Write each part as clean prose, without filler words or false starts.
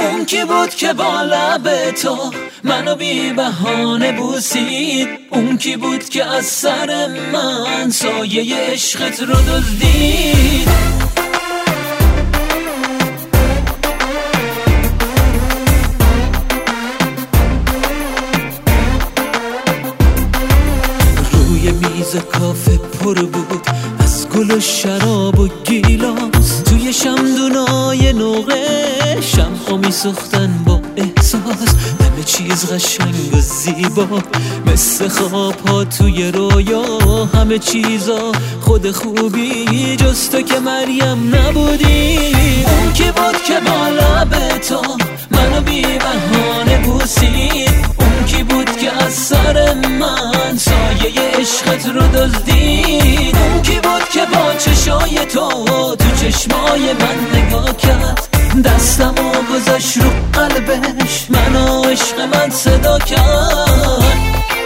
اون کی بود که با لب تو منو بی بهانه بوسید؟ اون کی بود که از سر من سایه عشقت رو دزدید؟ روی میز کافه پر بود از گل و شراب و گیلاس، توی شمدونای نقره شمعا میسوختن با احساس، همه چیز قشنگ و زیبا مثل خواب ها توی رویا، همه چیزا خود خوبی جز تو که مریم نبودی. اون کی بود که با لب تو منو بی بهانه بوسید؟ اون کی بود که از سر من سایه عشقت رو دزدید؟ اون کی بود که با چشای تو چشمای من نگاه کرد، دستمو گذاشت رو قلبش منو عشق من صدا کرد؟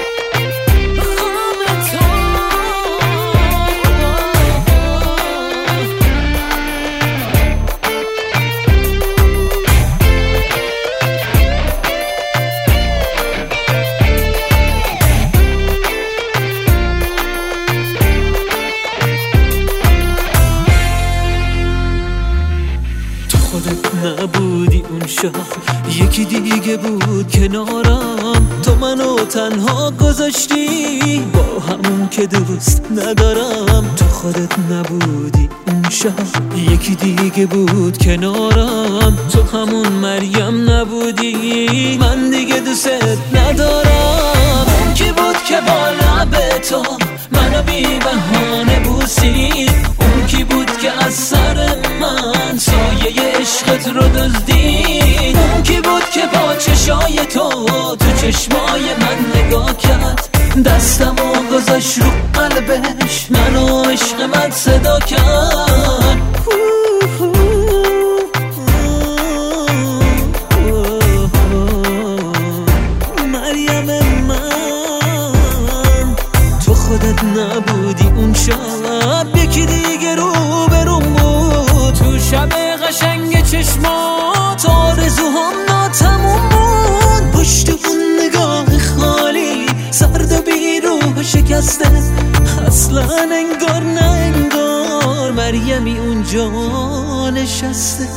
نبودی اون شب یکی دیگه بود کنارم، تو منو تنها گذاشتی با همون که دوست ندارم. تو خودت نبودی اون شب یکی دیگه بود کنارم، تو همون مریم نبودی من دیگه دوست ندارم. اون کی بود که با لب تو منو بی بهانه بوسید؟ اون کی بود که از سر من سایه عشقت رو دزدید؟ اون کی بود که با چشای تو چشمای من نگاه کرد، دستمو گذاشت رو قلبش منو عشق من صدا کرد؟ مریم من، تو خودت نبودی اون شب یکی دیگه رو بروم بود، تو شب قشنگ چشمات آرزوهام ناتموم بود، پشت اون نگاه خالی سرد و بی روح شکسته، اصلا انگار نه انگار مریمی اونجا نشسته.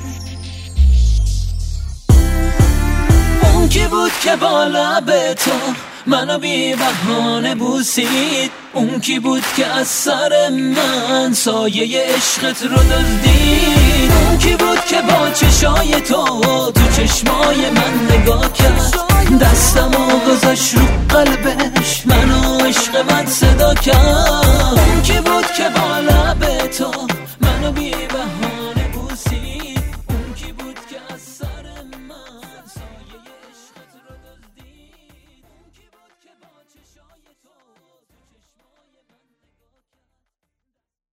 اون کی بود که با لب تو منو بی بهانه بوسید؟ اون کی بود که از سر من سایه عشقت رو دزدید؟ اون کی بود که با چشای تو چشمای من نگاه کرد، دستمو گذاشت رو قلبش منو عشق من صدا کرد؟ اون کی بود که با لب تو